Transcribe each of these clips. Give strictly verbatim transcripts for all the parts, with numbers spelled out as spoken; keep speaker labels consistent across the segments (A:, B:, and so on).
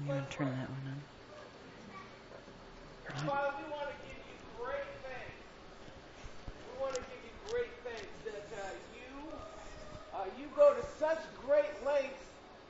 A: I'm going to turn that one on.
B: Father, we want to give you great thanks. We want to give you great thanks that uh, you uh, you go to such great lengths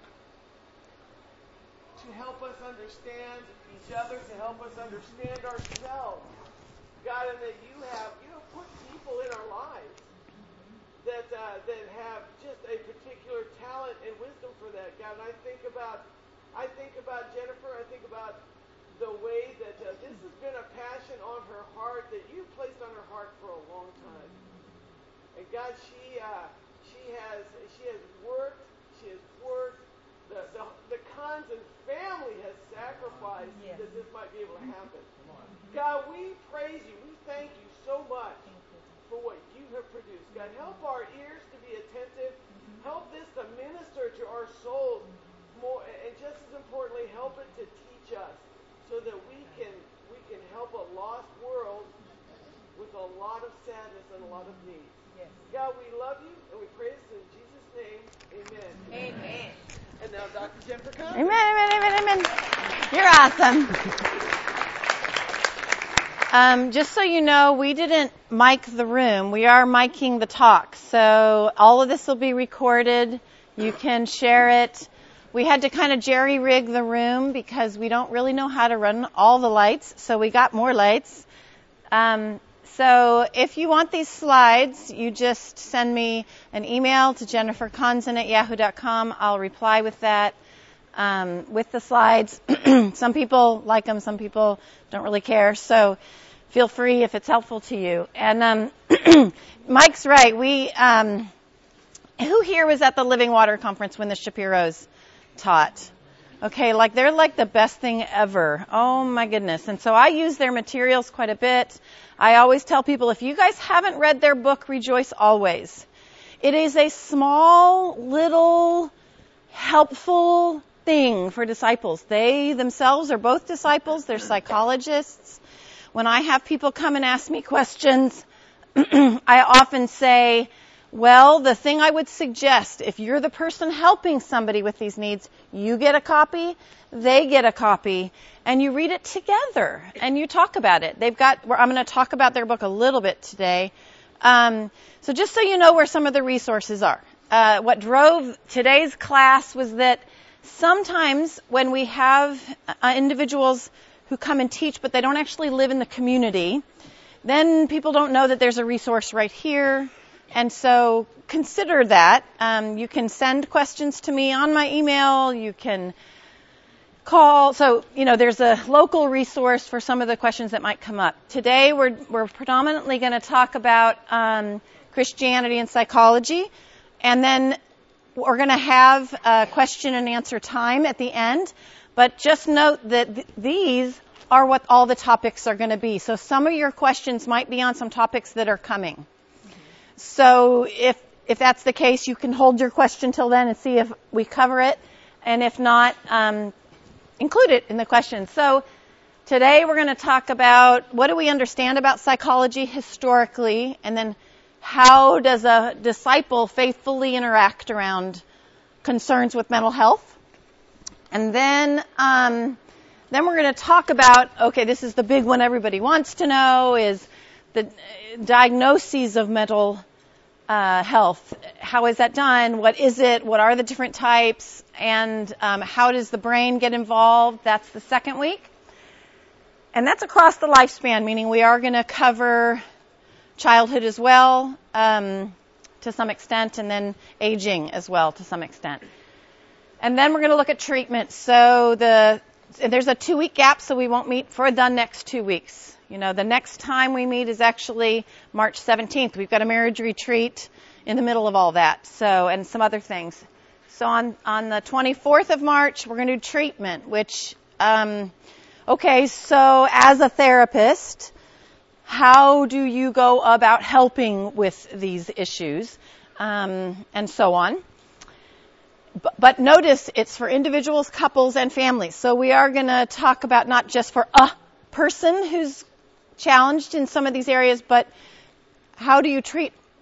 B: to help us understand each other, to help us understand ourselves. God, and that you have you have put people in our lives that uh, that have just a particular talent and wisdom for that. God, and I think about I think about Jennifer. I think about the way that uh, this has been a passion on her heart that you placed on her heart for a long time. And God, she uh, she has she has worked, she has worked. The the, the Cons and family has sacrificed yes. that this might be able to happen. God, we praise you. We thank you so much for what you have produced. God, help our ears to be attentive. Help this to minister to our souls more, and just as importantly, help it to teach us, so that we can we can help a lost world with a lot of sadness and a lot of need. Yes. God, we love you and we praise you in Jesus' name. Amen.
C: Amen.
B: And now Doctor Jennifer Conson.
A: Amen, amen, amen, amen. You're awesome. Um, just so you know, we didn't mic the room. We are miking the talk. So all of this will be recorded. You can share it. We had to kind of jerry-rig the room because we don't really know how to run all the lights, so we got more lights. Um, so if you want these slides, you just send me an email to jennifer conson at yahoo dot com. I'll reply with that, um, with the slides. Some people like them, some people don't really care, so feel free if it's helpful to you. And um, Mike's right. We, um, who here was at the Living Water Conference when the Shapiros taught? Okay, like they're like the best thing ever. Oh my goodness. And so I use their materials quite a bit. I always tell people, if you guys haven't read their book, Rejoice Always, it is a small, little, helpful thing for disciples. They themselves are both disciples. They're psychologists. When I have people come and ask me questions, I often say, well, the thing I would suggest, if you're the person helping somebody with these needs, you get a copy, they get a copy, and you read it together, and you talk about it. They've got, I'm going to talk about their book a little bit today. Um, so just so you know where some of the resources are. Uh, what drove today's class was that sometimes when we have uh, individuals who come and teach, but they don't actually live in the community, then people don't know that there's a resource right here. And so consider that. Um, you can send questions to me on my email. You can call. So, you know, there's a local resource for some of the questions that might come up. Today, we're, we're predominantly going to talk about um, Christianity and psychology. And then we're going to have a question and answer time at the end. But just note that th- these are what all the topics are going to be. So some of your questions might be on some topics that are coming. So if if that's the case, you can hold your question till then and see if we cover it. And if not, um, include it in the question. So today we're going to talk about what do we understand about psychology historically, and then how does a disciple faithfully interact around concerns with mental health. And then um, then we're going to talk about, okay, this is the big one everybody wants to know, is the diagnoses of mental uh, health. How is that done? What is it? What are the different types? And um, how does the brain get involved? That's the second week. And that's across the lifespan, meaning we are going to cover childhood as well, um, to some extent, and then aging as well to some extent. And then we're going to look at treatment. So the there's a two-week gap, so we won't meet for the next two weeks. You know, the next time we meet is actually March seventeenth. We've got a marriage retreat in the middle of all that, so, and some other things. So on, on the twenty-fourth of March, we're going to do treatment, which, um, okay, so as a therapist, how do you go about helping with these issues, um, and so on. But, but notice it's for individuals, couples, and families. So we are going to talk about not just for a person who's challenged in some of these areas, but how do you treat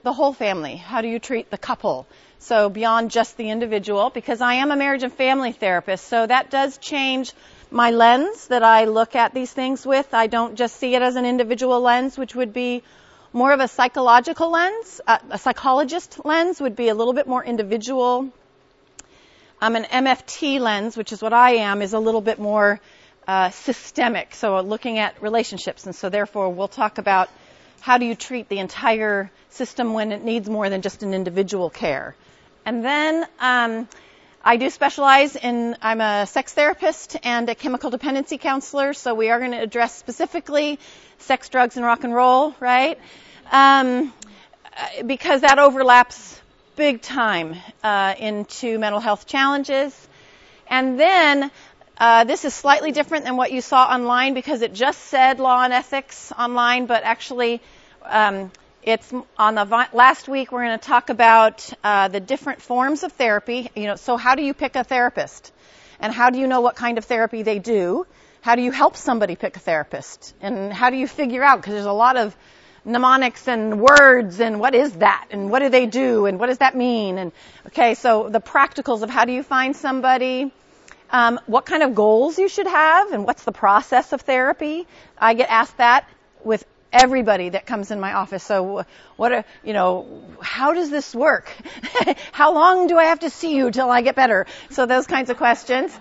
A: the whole family? How do you treat the couple? So beyond just the individual, because I am a marriage and family therapist, so that does change my lens that I look at these things with. I don't just see it as an individual lens, which would be more of a psychological lens. Uh, a psychologist lens would be a little bit more individual. Um, an M F T lens, which is what I am, is a little bit more uh, systemic, so looking at relationships. And so therefore we'll talk about how do you treat the entire system when it needs more than just an individual care. And then um, I do specialize in, I'm a sex therapist and a chemical dependency counselor, so we are going to address specifically sex, drugs, and rock and roll, right? Um, because that overlaps big time uh, into mental health challenges. And then uh, this is slightly different than what you saw online because it just said law and ethics online, but actually um, it's on the vi- last week we're going to talk about uh, the different forms of therapy. You know, so how do you pick a therapist? And how do you know what kind of therapy they do? How do you help somebody pick a therapist? And how do you figure out, because there's a lot of mnemonics and words and what is that and what do they do and what does that mean? And okay, so the practicals of how do you find somebody, um, what kind of goals you should have, and what's the process of therapy? I get asked that with everybody that comes in my office. So what are, you know, how does this work? How long do I have to see you till I get better? So those kinds of questions.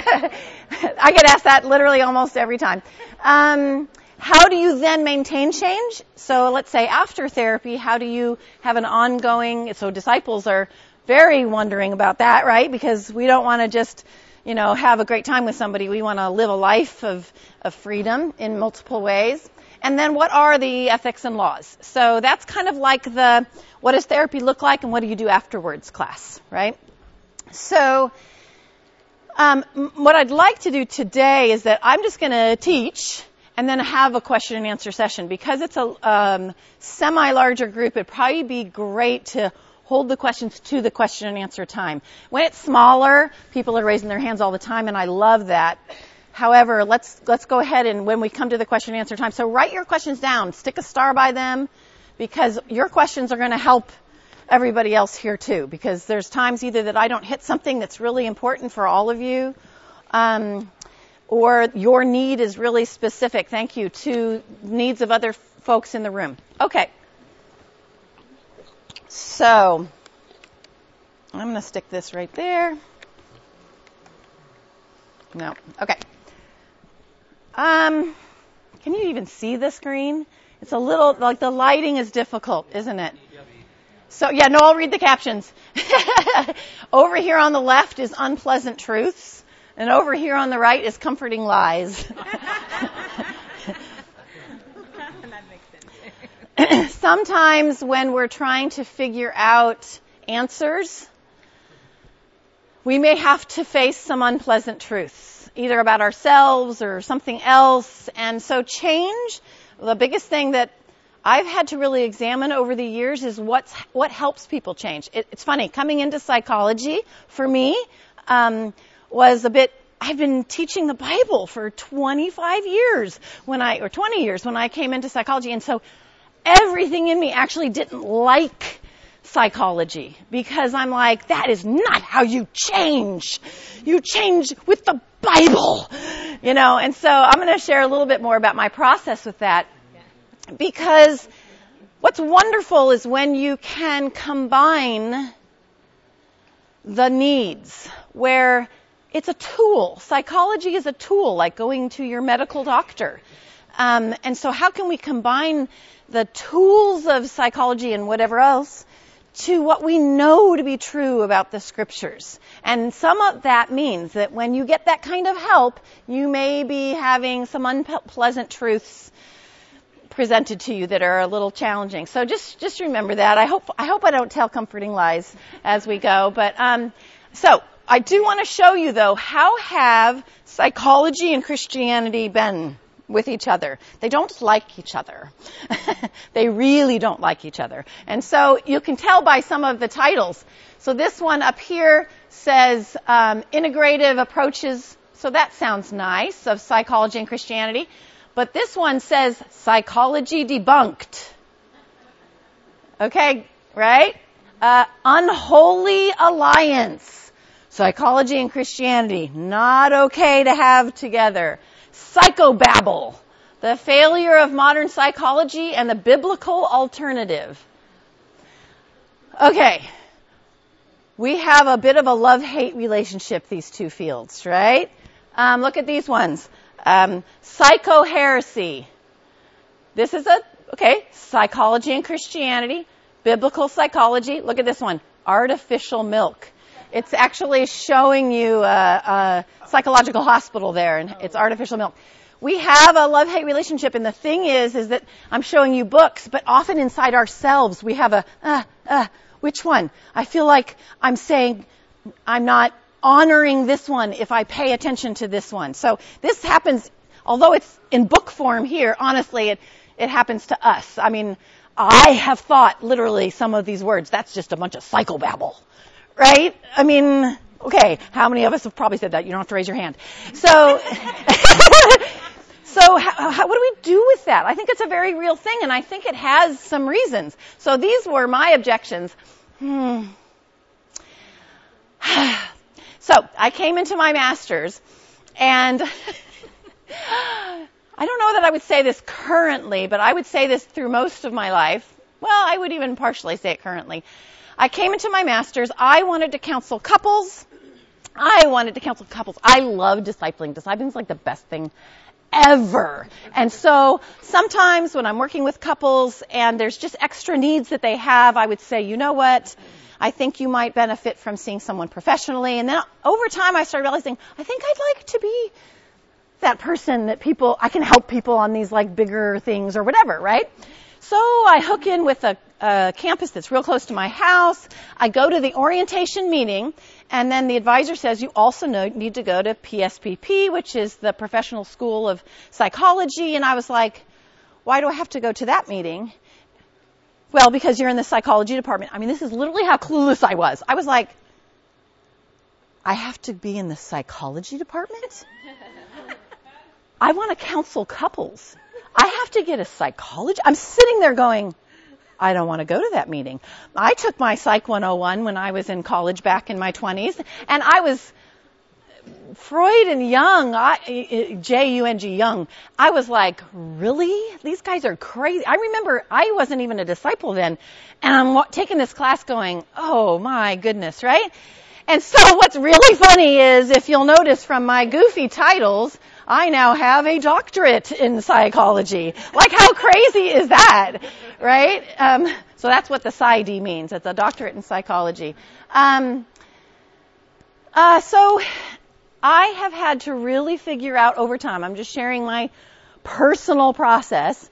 A: I get asked that literally almost every time. Um, how do you then maintain change? So let's say after therapy, how do you have an ongoing, so disciples are very wondering about that, right? Because we don't want to just, you know, have a great time with somebody. We want to live a life of, of freedom in multiple ways. And then what are the ethics and laws? So that's kind of like the what does therapy look like and what do you do afterwards class, right? So um, what I'd like to do today is that I'm just going to teach and then have a question and answer session. Because it's a um, semi-larger group, it'd probably be great to hold the questions to the question and answer time. When it's smaller, people are raising their hands all the time, and I love that. However, let's let's go ahead and when we come to the question and answer time, so write your questions down, stick a star by them, because your questions are going to help everybody else here too. Because there's times either that I don't hit something that's really important for all of you, um, or your need is really specific, thank you, to needs of other folks in the room. Okay. So I'm going to stick this right there. No. Okay. Um, can you even see the screen? It's a little, like the lighting is difficult, isn't it? So, yeah, no, I'll read the captions. Over here on the left is unpleasant truths, and over here on the right is comforting lies.
C: That makes sense.
A: Sometimes when we're trying to figure out answers, we may have to face some unpleasant truths, either about ourselves or something else. And so change, the biggest thing that I've had to really examine over the years is what's, what helps people change. It, it's funny, coming into psychology for me um, was a bit, I've been teaching the Bible for twenty-five years when I, or twenty years when I came into psychology. And so everything in me actually didn't like psychology, because I'm like, that is not how you change. You change with the Bible, you know. And so I'm going to share a little bit more about my process with that, because what's wonderful is when you can combine the needs, where it's a tool. Psychology is a tool, like going to your medical doctor. Um, and so how can we combine the tools of psychology and whatever else to what we know to be true about the scriptures? And some of that means that when you get that kind of help, you may be having some unpleasant truths presented to you that are a little challenging. So just just remember that. I hope I hope I don't tell comforting lies as we go. But um, so I do want to show you though, how have psychology and Christianity been with each other? They don't like each other. They really don't like each other. And so you can tell by some of the titles. So this one up here says um, integrative approaches. So that sounds nice, of psychology and Christianity. But this one says psychology debunked. Okay, right? Uh, unholy alliance. Psychology and Christianity, not okay to have together. Psychobabble, the failure of modern psychology and the biblical alternative. Okay. We have a bit of a love-hate relationship, these two fields, right? Um, look at these ones. Um, psycho-heresy. This is a, okay, psychology and Christianity, biblical psychology. Look at this one, artificial milk. It's actually showing you a, a psychological hospital there, and it's artificial milk. We have a love-hate relationship, and the thing is, is that I'm showing you books, but often inside ourselves we have a, uh, uh, which one? I feel like I'm saying I'm not honoring this one if I pay attention to this one. So this happens, although it's in book form here, honestly, it, it happens to us. I mean, I have thought literally some of these words, that's just a bunch of psychobabble, right? I mean, okay, how many of us have probably said that? You don't have to raise your hand. So, so how, how, what do we do with that? I think it's a very real thing, and I think it has some reasons. So these were my objections. Hmm. So I came into my master's, and I don't know that I would say this currently, but I would say this through most of my life. Well, I would even partially say it currently. I came into my master's. I wanted to counsel couples. I wanted to counsel couples. I love discipling. Discipling is like the best thing ever. And so sometimes when I'm working with couples and there's just extra needs that they have, I would say, you know what? I think you might benefit from seeing someone professionally. And then over time I started realizing, I think I'd like to be that person that people, I can help people on these like bigger things or whatever, right? So I hook in with a, a campus that's real close to my house. I go to the orientation meeting, and then the advisor says you also know, need to go to P S P P, which is the Professional School of Psychology. And I was like, why do I have to go to that meeting? Well, because you're in the psychology department. I mean, this is literally how clueless I was. I was like, I have to be in the psychology department? I want to counsel couples. I have to get a psychologist. I'm sitting there going, I don't want to go to that meeting. I took my Psych one oh one when I was in college back in my twenties, and I was Freud and Jung, I, J U N G, Jung. I was like, really? These guys are crazy. I remember I wasn't even a disciple then, and I'm taking this class going, oh my goodness, right? And so what's really funny is, if you'll notice from my goofy titles, I now have a doctorate in psychology. Like, how crazy is that, right? Um, so that's what the PsyD means. It's a doctorate in psychology. Um, uh, so I have had to really figure out over time, I'm just sharing my personal process.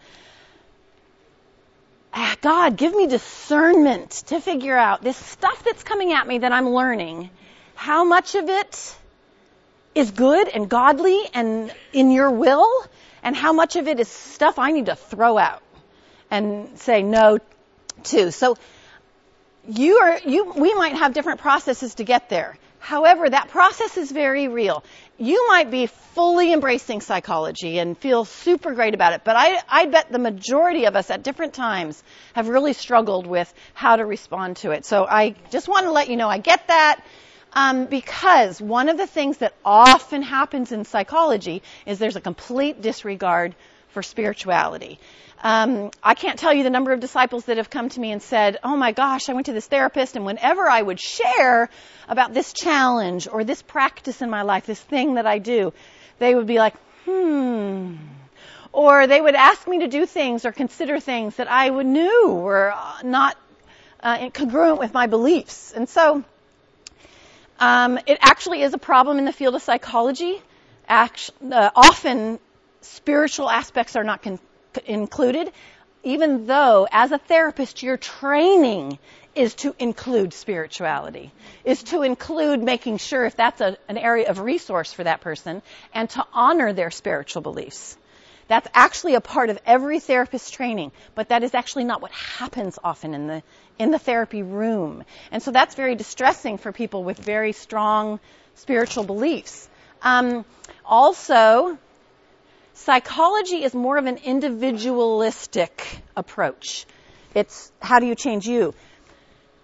A: God, give me discernment to figure out this stuff that's coming at me that I'm learning. How much of it is good and godly and in your will, and how much of it is stuff I need to throw out and say no to. So you are, you, we might have different processes to get there. However, that process is very real. You might be fully embracing psychology and feel super great about it, but I, I bet the majority of us at different times have really struggled with how to respond to it. So I just want to let you know I get that. Um, because one of the things that often happens in psychology is there's a complete disregard for spirituality. Um, I can't tell you the number of disciples that have come to me and said, oh my gosh, I went to this therapist, and whenever I would share about this challenge or this practice in my life, this thing that I do, they would be like, hmm. Or they would ask me to do things or consider things that I would knew were not uh, congruent with my beliefs. And so Um, it actually is a problem in the field of psychology. Actually, uh, often spiritual aspects are not con- included, even though as a therapist your training is to include spirituality, is to include making sure if that's a, an area of resource for that person and to honor their spiritual beliefs. That's actually a part of every therapist's training, but that is actually not what happens often in the in the therapy room. And so that's very distressing for people with very strong spiritual beliefs. Um, also, psychology is more of an individualistic approach. It's how do you change you?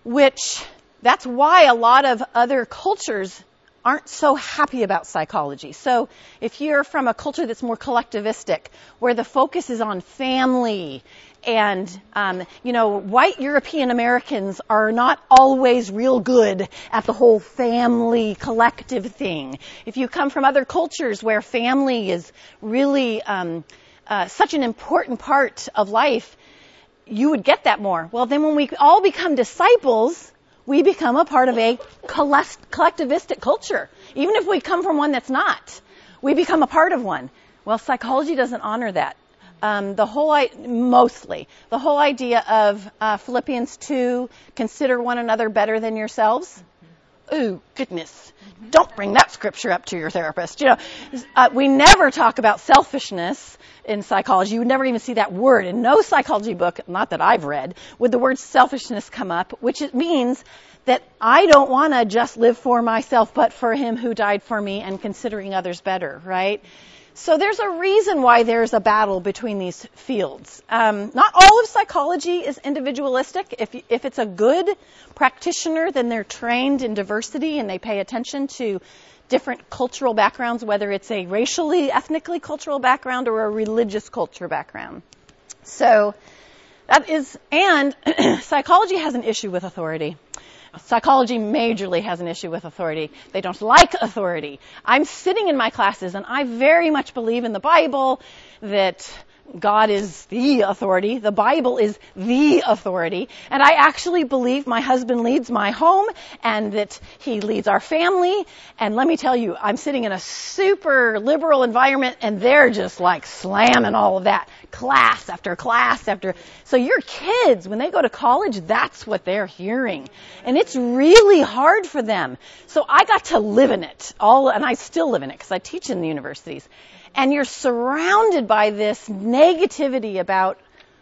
A: which that's why a lot of other cultures aren't so happy about psychology. So if you're from a culture that's more collectivistic, where the focus is on family, and, um, you know, white European Americans are not always real good at the whole family collective thing. If you come from other cultures where family is really um, uh, such an important part of life, you would get that more. Well, then when we all become disciples, we become a part of a collectivistic culture. Even if we come from one that's not, we become a part of one. Well, psychology doesn't honor that. Um, the whole, mostly, the whole idea of uh, Philippians two, consider one another better than yourselves. Ooh, goodness. Don't bring that scripture up to your therapist. You know, uh, we never talk about selfishness in psychology. You would never even see that word. In no psychology book, not that I've read, would the word selfishness come up, which it means that I don't want to just live for myself, but for him who died for me and considering others better, right? So there's a reason why there's a battle between these fields. Um, not all of psychology is individualistic. If you, if it's a good practitioner, then they're trained in diversity and they pay attention to different cultural backgrounds, whether it's a racially, ethnically cultural background or a religious culture background. So that is, and psychology has an issue with authority. Psychology majorly has an issue with authority. They don't like authority. I'm sitting in my classes and I very much believe in the Bible that God is the authority. The Bible is the authority. And I actually believe my husband leads my home and that he leads our family. And let me tell you, I'm sitting in a super liberal environment and they're just like slamming all of that. Class after class after. So your kids, when they go to college, that's what they're hearing. And it's really hard for them. So I got to live in it. all, And I still live in it because I teach in the universities. And you're surrounded by this negativity about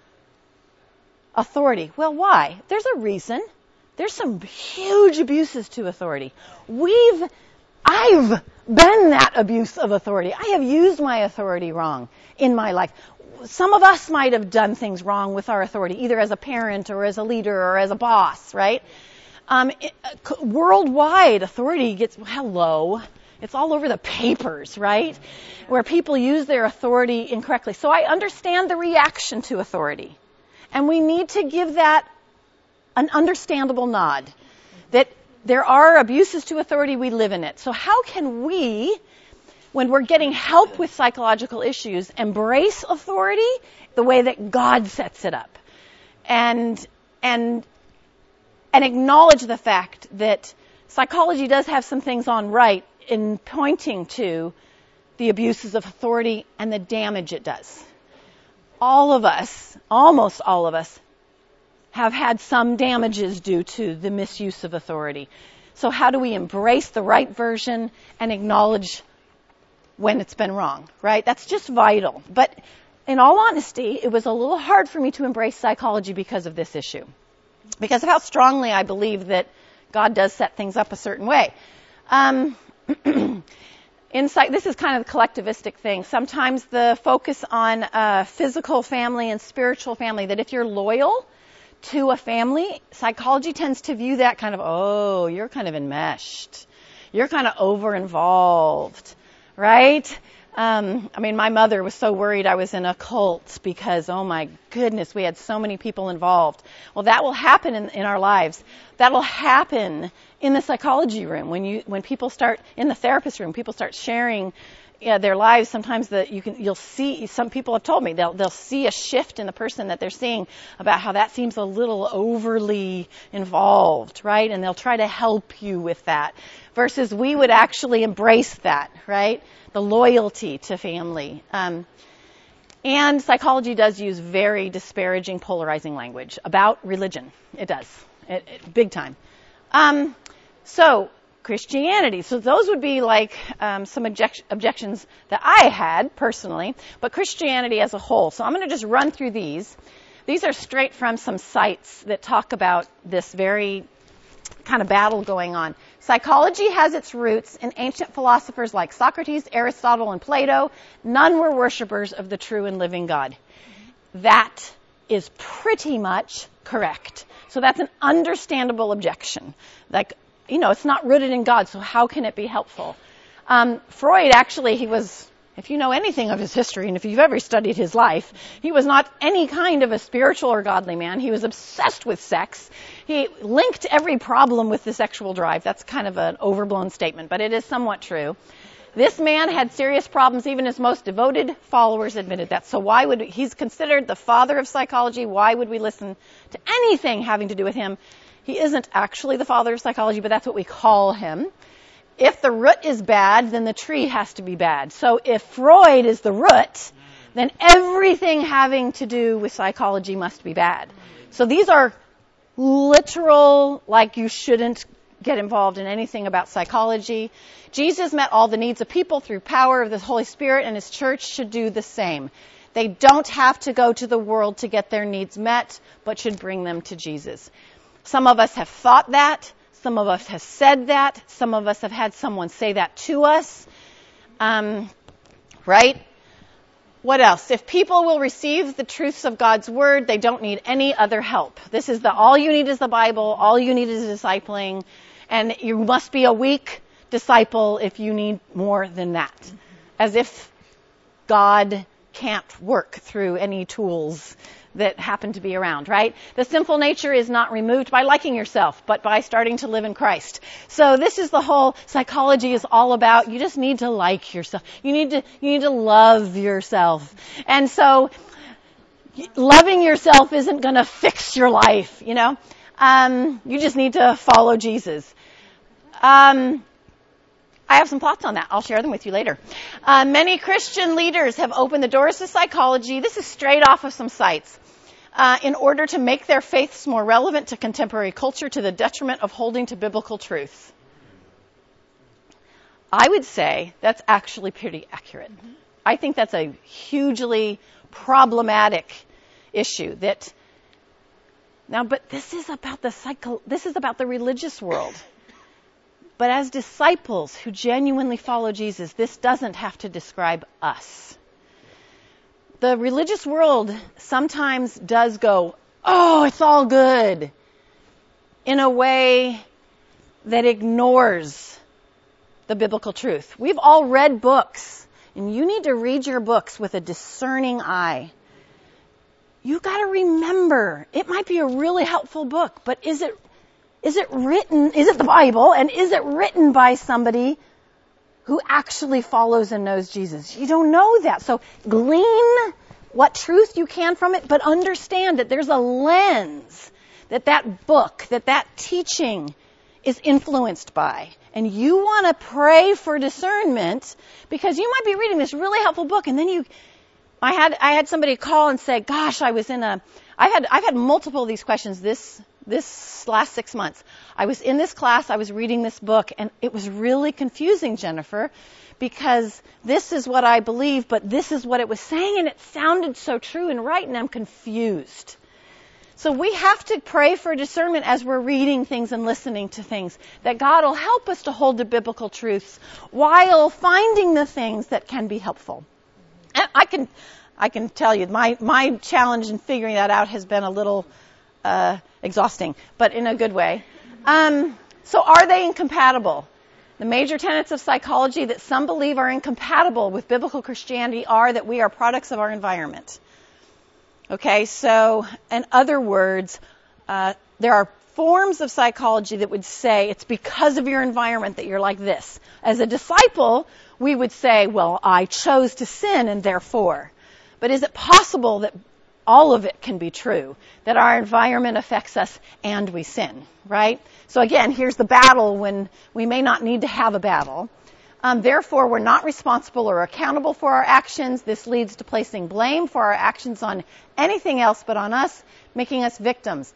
A: authority. Well, why? There's a reason. There's some huge abuses to authority. We've, I've been that abuse of authority. I have used my authority wrong in my life. Some of us might have done things wrong with our authority, either as a parent or as a leader or as a boss, right? Um, it, uh, worldwide, authority gets, hello. It's all over the papers, right? Where people use their authority incorrectly. So I understand the reaction to authority. And we need to give that an understandable nod. That there are abuses to authority, we live in it. So how can we, when we're getting help with psychological issues, embrace authority the way that God sets it up? And, and, and acknowledge the fact that psychology does have some things on right in pointing to the abuses of authority and the damage it does. All of us, almost all of us, have had some damages due to the misuse of authority. So how do we embrace the right version and acknowledge when it's been wrong, right? That's just vital. But in all honesty, it was a little hard for me to embrace psychology because of this issue. Because of how strongly I believe that God does set things up a certain way. Um, Insight, this is kind of the collectivistic thing. Sometimes the focus on uh, physical family and spiritual family, that if you're loyal to a family, psychology tends to view that kind of, oh, you're kind of enmeshed. You're kind of over-involved, right? Um, I mean, my mother was so worried I was in a cult because, oh my goodness, we had so many people involved. Well, that will happen in, in our lives. That will happen in the psychology room when you when people start in the therapist room. People start sharing yeah, their lives. Sometimes that you can you'll see. Some people have told me they'll they'll see a shift in the person that they're seeing about how that seems a little overly involved, right? And they'll try to help you with that. Versus we would actually embrace that, right? The loyalty to family. Um, and psychology does use very disparaging, polarizing language about religion. It does. It, it, big time. Um, so, Christianity. So those would be like um, some object- objections that I had personally, but Christianity as a whole. So I'm going to just run through these. These are straight from some sites that talk about this very kind of battle going on. Psychology has its roots in ancient philosophers like Socrates, Aristotle, and Plato. None were worshipers of the true and living God. That is pretty much correct. So that's an understandable objection. Like, you know, it's not rooted in God, so how can it be helpful? Um, Freud, actually, he was, if you know anything of his history, and if you've ever studied his life, he was not any kind of a spiritual or godly man. He was obsessed with sex. He linked every problem with the sexual drive. That's kind of an overblown statement, but it is somewhat true. This man had serious problems. Even his most devoted followers admitted that. So why would, he's considered the father of psychology. Why would we listen to anything having to do with him? He isn't actually the father of psychology, but that's what we call him. If the root is bad, then the tree has to be bad. So if Freud is the root, then everything having to do with psychology must be bad. So these are literal, like you shouldn't get involved in anything about psychology. Jesus met all the needs of people through power of the Holy Spirit, and his church should do the same. They don't have to go to the world to get their needs met, but should bring them to Jesus. Some of us have thought that. Some of us have said that. Some of us have had someone say that to us. Um, right? What else? If people will receive the truths of God's word, they don't need any other help. This is the all you need is the Bible. All you need is discipling. And you must be a weak disciple if you need more than that. As if God can't work through any tools that happen to be around, right? The sinful nature is not removed by liking yourself, but by starting to live in Christ. So this is the whole psychology is all about. You just need to like yourself. You need to, you need to love yourself. And so loving yourself isn't going to fix your life, you know? Um, you just need to follow Jesus. Um, I have some thoughts on that. I'll share them with you later. Uh, many Christian leaders have opened the doors to psychology. This is straight off of some sites. Uh, in order to make their faiths more relevant to contemporary culture to the detriment of holding to biblical truth. I would say that's actually pretty accurate. Mm-hmm. I think that's a hugely problematic issue that now, but this is about the psycho, this is about the religious world. But as disciples who genuinely follow Jesus, this doesn't have to describe us. The religious world sometimes does go, oh, it's all good, in a way that ignores the biblical truth. We've all read books, and you need to read your books with a discerning eye. You've got to remember, it might be a really helpful book, but is it Is it written, is it the Bible, and is it written by somebody who actually follows and knows Jesus? You don't know that. So glean what truth you can from it, but understand that there's a lens that that book, that that teaching is influenced by. And you want to pray for discernment because you might be reading this really helpful book and then you, I had, I had somebody call and say, gosh, I was in a, I've had, I've had multiple of these questions this This last six months. I was in this class, I was reading this book, and it was really confusing, Jennifer, because this is what I believe, but this is what it was saying, and it sounded so true and right, and I'm confused. So we have to pray for discernment as we're reading things and listening to things, that God will help us to hold to biblical truths while finding the things that can be helpful. And I can, I can tell you, my, my challenge in figuring that out has been a little Uh, exhausting, but in a good way. Um, so are they incompatible? The major tenets of psychology that some believe are incompatible with biblical Christianity are that we are products of our environment. Okay, so in other words, uh, there are forms of psychology that would say it's because of your environment that you're like this. As a disciple, we would say, well, I chose to sin and therefore. But is it possible that all of it can be true, that our environment affects us and we sin, right? So again, here's the battle when we may not need to have a battle. Um, therefore, we're not responsible or accountable for our actions. This leads to placing blame for our actions on anything else but on us, making us victims.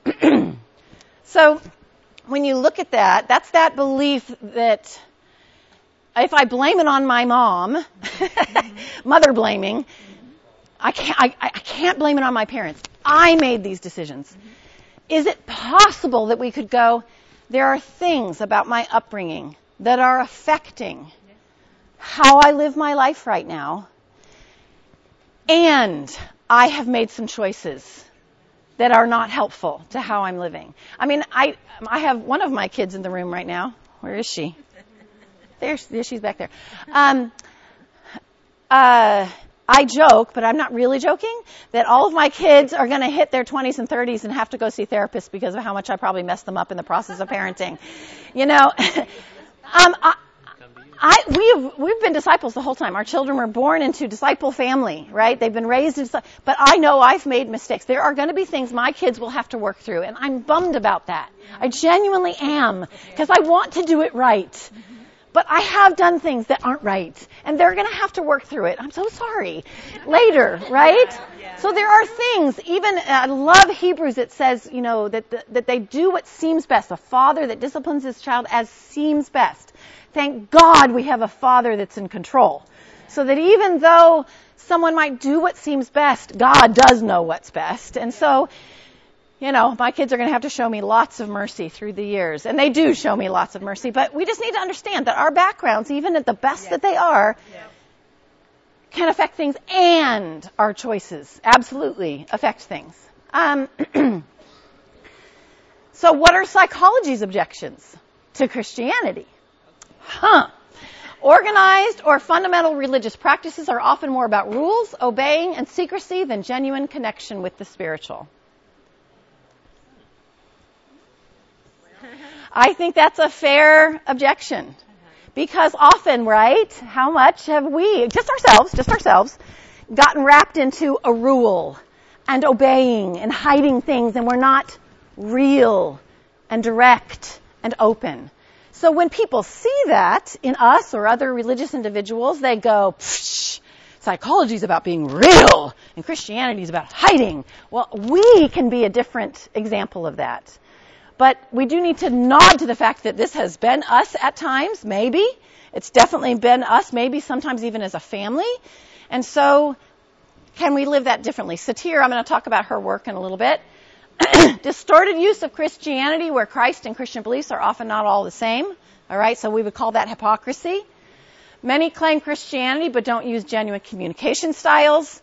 A: So when you look at that, that's that belief that if I blame it on my mom, mother blaming, I can't, I, I can't blame it on my parents. I made these decisions. Mm-hmm. Is it possible that we could go, there are things about my upbringing that are affecting yes. how I live my life right now, and I have made some choices that are not helpful to how I'm living. I mean, I I have one of my kids in the room right now. Where is she? There, there she's back there. Um, uh, I joke, but I'm not really joking, that all of my kids are going to hit their twenties and thirties and have to go see therapists because of how much I probably messed them up in the process of parenting. You know, um, I, I, we've, we've been disciples the whole time. Our children were born into disciple family, right? They've been raised in, but I know I've made mistakes. There are going to be things my kids will have to work through, and I'm bummed about that. I genuinely am, because I want to do it right. But I have done things that aren't right, and they're going to have to work through it. I'm so sorry. Later, right? So there are things, even, I love Hebrews, it says, you know, that, the, that they do what seems best. A father that disciplines his child as seems best. Thank God we have a father that's in control. So that even though someone might do what seems best, God does know what's best. And so, you know, my kids are going to have to show me lots of mercy through the years. And they do show me lots of mercy. But we just need to understand that our backgrounds, even at the best yeah. that they are, yeah. can affect things, and our choices absolutely affect things. Um, so what are psychology's objections to Christianity? Huh. Organized or fundamental religious practices are often more about rules, obeying, and secrecy than genuine connection with the spiritual. I think that's a fair objection. Because often, right, how much have we, just ourselves, just ourselves, gotten wrapped into a rule and obeying and hiding things, and we're not real and direct and open. So when people see that in us or other religious individuals, they go, psh, psychology is about being real and Christianity is about hiding. Well, we can be a different example of that. But we do need to nod to the fact that this has been us at times, maybe. It's definitely been us, maybe sometimes even as a family. And so can we live that differently? Satir, I'm going to talk about her work in a little bit. Distorted use of Christianity where Christ and Christian beliefs are often not all the same. All right, so we would call that hypocrisy. Many claim Christianity but don't use genuine communication styles.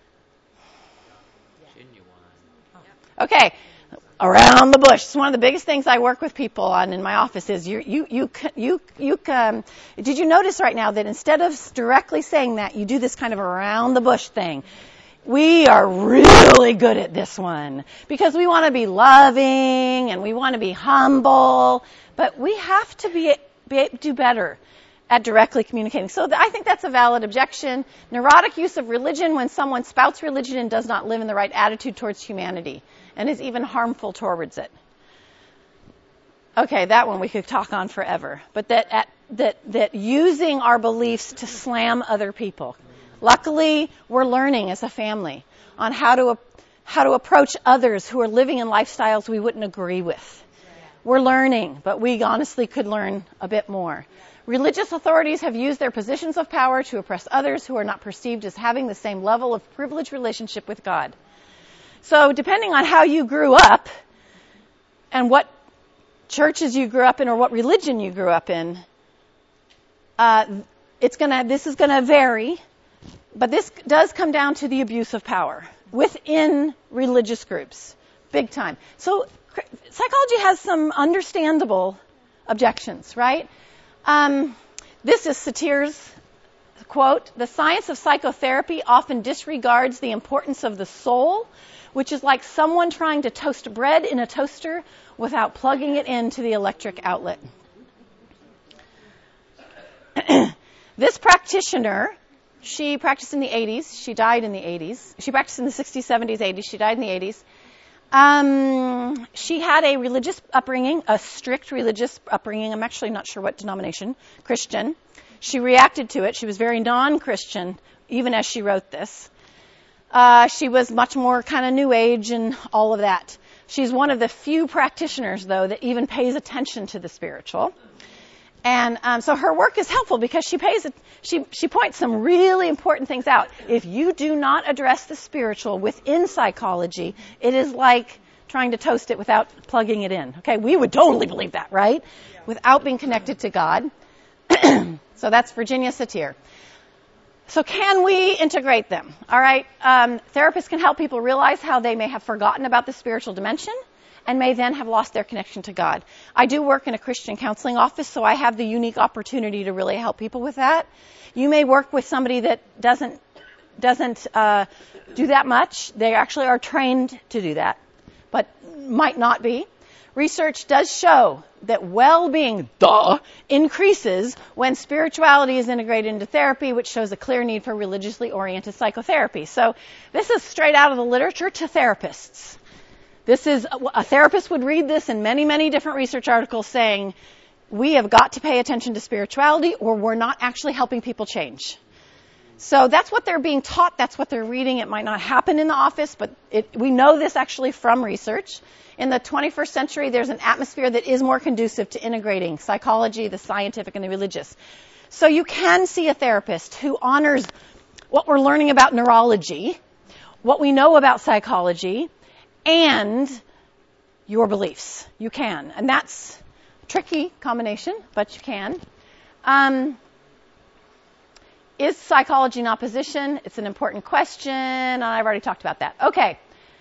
A: Okay. Around the bush. It's one of the biggest things I work with people on in my office is you, you, you, you, you, um, did you notice right now that instead of directly saying that, you do this kind of around the bush thing? We are really good at this one because we want to be loving and we want to be humble, but we have to be, be do better at directly communicating. So th- I think that's a valid objection. Neurotic use of religion when someone spouts religion and does not live in the right attitude towards humanity and is even harmful towards it. Okay, that one we could talk on forever. But that at, that that using our beliefs to slam other people. Luckily, we're learning as a family on how to how to approach others who are living in lifestyles we wouldn't agree with. We're learning, but we honestly could learn a bit more. Religious authorities have used their positions of power to oppress others who are not perceived as having the same level of privileged relationship with God. So depending on how you grew up and what churches you grew up in or what religion you grew up in, uh, it's gonna, this is going to vary, but this does come down to the abuse of power within religious groups, big time. So psychology has some understandable objections, right? Um, this is Satir's quote, "The science of psychotherapy often disregards the importance of the soul, which is like someone trying to toast bread in a toaster without plugging it into the electric outlet." This practitioner, she practiced in the eighties. She died in the eighties. She practiced in the sixties, seventies, eighties. She died in the eighties. Um, she had a religious upbringing, a strict religious upbringing. I'm actually not sure what denomination, Christian. She reacted to it. She was very non-Christian, even as she wrote this. Uh, she was much more kind of New Age and all of that. She's one of the few practitioners, though, that even pays attention to the spiritual. And um, so her work is helpful because she pays it, she she points some really important things out. If you do not address the spiritual within psychology, it is like trying to toast it without plugging it in. Okay, we would totally believe that, right? Without being connected to God. So that's Virginia Satir. So can we integrate them? All right. Um, therapists can help people realize how they may have forgotten about the spiritual dimension and may then have lost their connection to God. I do work in a Christian counseling office, so I have the unique opportunity to really help people with that. You may work with somebody that doesn't doesn't uh, do that much. They actually are trained to do that, but might not be. Research does show that well-being, duh, increases when spirituality is integrated into therapy, which shows a clear need for religiously oriented psychotherapy. So this is straight out of the literature to therapists. This is, a therapist would read this in many, many different research articles saying, we have got to pay attention to spirituality or we're not actually helping people change. So that's what they're being taught. That's what they're reading. It might not happen in the office, but it, we know this actually from research. In the twenty-first century, there's an atmosphere that is more conducive to integrating psychology, the scientific, and the religious. So you can see a therapist who honors what we're learning about neurology, what we know about psychology, and your beliefs. You can. And that's a tricky combination, but you can. Um, is psychology in opposition? It's an important question, and I've already talked about that. Okay.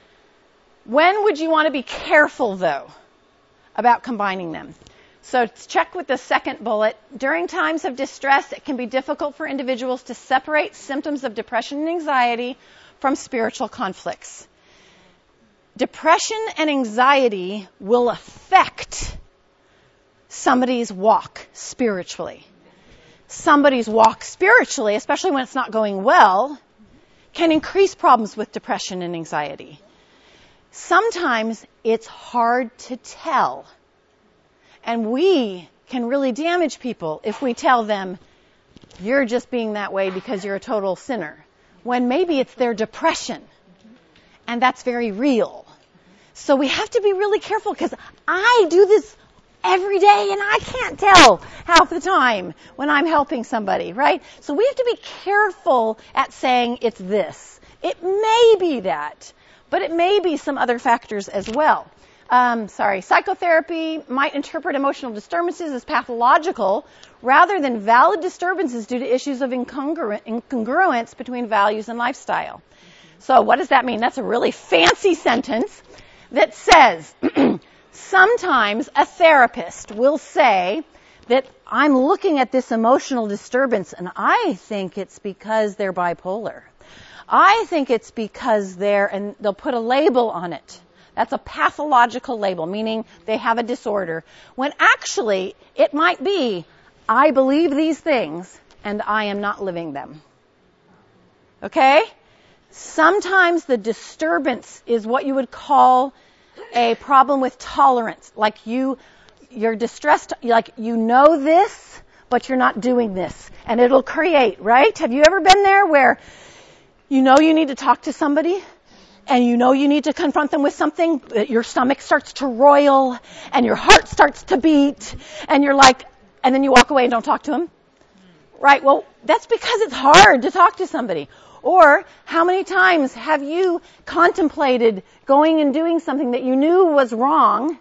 A: When would you want to be careful, though, about combining them? So check with the second bullet. During times of distress, it can be difficult for individuals to separate symptoms of depression and anxiety from spiritual conflicts. Depression and anxiety will affect somebody's walk spiritually. Somebody's walk spiritually, especially when it's not going well, can increase problems with depression and anxiety. Sometimes it's hard to tell. And we can really damage people if we tell them, you're just being that way because you're a total sinner, when maybe it's their depression. And that's very real. So we have to be really careful because I do this every day and I can't tell half the time when I'm helping somebody, right? So we have to be careful at saying it's this. It may be that, but it may be some other factors as well. Um, sorry, psychotherapy might interpret emotional disturbances as pathological rather than valid disturbances due to issues of incongruent, incongruence between values and lifestyle. So what does that mean? That's a really fancy sentence that says sometimes a therapist will say that I'm looking at this emotional disturbance and I think it's because they're bipolar. I think it's because they're, and they'll put a label on it. That's a pathological label, meaning they have a disorder. When actually, it might be, I believe these things, and I am not living them. Okay? Sometimes the disturbance is what you would call a problem with tolerance. Like you, you're distressed, like you know this, but you're not doing this. And it'll create, right? Have you ever been there where you know you need to talk to somebody, and you know you need to confront them with something, your stomach starts to roil, and your heart starts to beat, and you're like, and then you walk away and don't talk to them? Right? Well, that's because it's hard to talk to somebody. Or how many times have you contemplated going and doing something that you knew was wrong,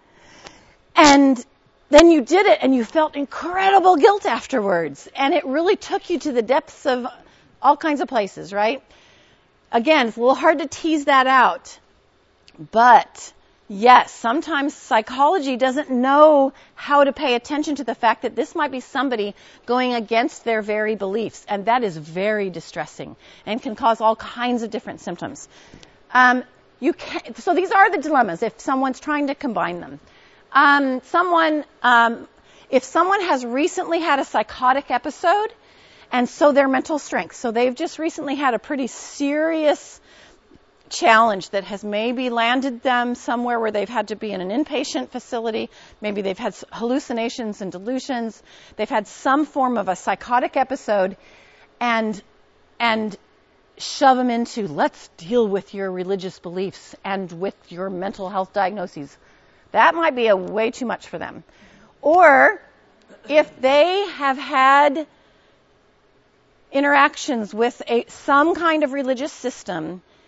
A: and then you did it, and you felt incredible guilt afterwards, and it really took you to the depths of all kinds of places, right? Again, it's a little hard to tease that out. But, yes, sometimes psychology doesn't know how to pay attention to the fact that this might be somebody going against their very beliefs. And that is very distressing and can cause all kinds of different symptoms. Um, you can, so these are the dilemmas if someone's trying to combine them. Um, someone, um, if someone has recently had a psychotic episode, and so their mental strength. So they've just recently had a pretty serious challenge that has maybe landed them somewhere where they've had to be in an inpatient facility. Maybe they've had hallucinations and delusions. They've had some form of a psychotic episode, and and shove them into, let's deal with your religious beliefs and with your mental health diagnoses. That might be a way too much for them. Or if they have had interactions with a, some kind of religious system,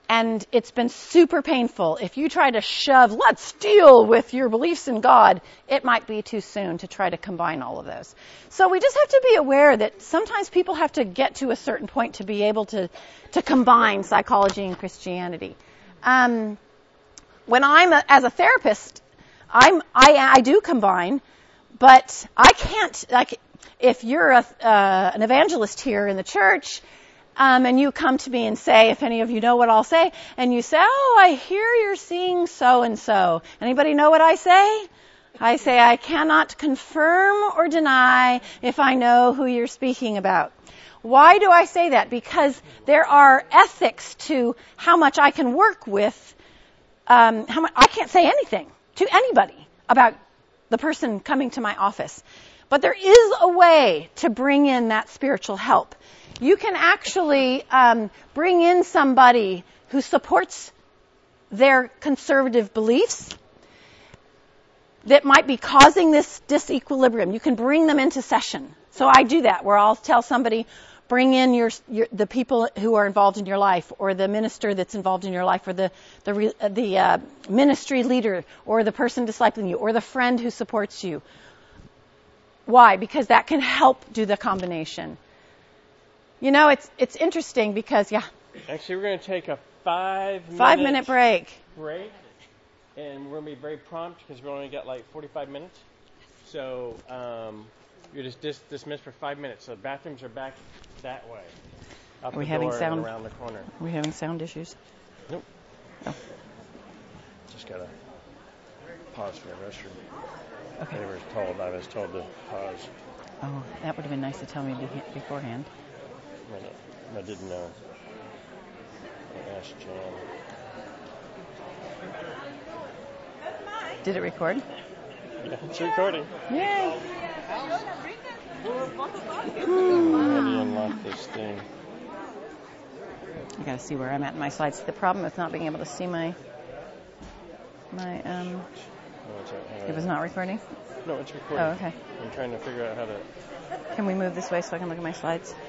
A: And it's been super painful. If you try to shove, let's deal with your beliefs in God, it might be too soon to try to combine all of those. So we just have to be aware that sometimes people have to get to a certain point to be able to, to combine psychology and Christianity. Um, when I'm, a, as a therapist, I'm, I, I do combine, but I can't, like, if you're a, uh, an evangelist here in the church, Um, and you come to me and say, if any of you know what I'll say, and you say, oh, I hear you're seeing so-and-so. Anybody know what I say? I say, I cannot confirm or deny if I know who you're speaking about. Why do I say that? Because there are ethics to how much I can work with. Um, how much, I can't say anything to anybody about the person coming to my office. But there is a way to bring in that spiritual help. You can actually um, bring in somebody who supports their conservative beliefs that might be causing this disequilibrium. You can bring them into session. So I do that, where I'll tell somebody, bring in your, your the people who are involved in your life, or the minister that's involved in your life, or the the, the uh, ministry leader, or the person discipling you, or the friend who supports you. Why? Because that can help do the combination. You know, it's it's interesting because, yeah.
D: Actually, we're going to take a five minute
A: five minute break.
D: break, and we're going to be very prompt because we only got like forty-five minutes. So um, you're just dis- dismissed for five minutes. So the bathrooms are back that way. Out
A: Are we
D: the
A: having
D: door
A: sound?
D: and around the corner.
A: Are we having sound issues?
D: Nope.
A: Oh.
D: Just got to pause for the restroom.
A: Okay.
D: They were told. I was told to pause.
A: Oh, that would have been nice to tell me be- beforehand.
D: I didn't know. I asked Jan.
A: Did it record?
D: Yeah, it's recording.
A: Yay!
D: Hmm, how do you unlock this thing?
A: I gotta see where I'm at in my slides. The problem with not being able to see my my um.
D: Oh, it's right,
A: It was not recording.
D: No, it's recording.
A: Oh, okay.
D: I'm trying to figure out how to.
A: Can we move this way so I can look at my slides?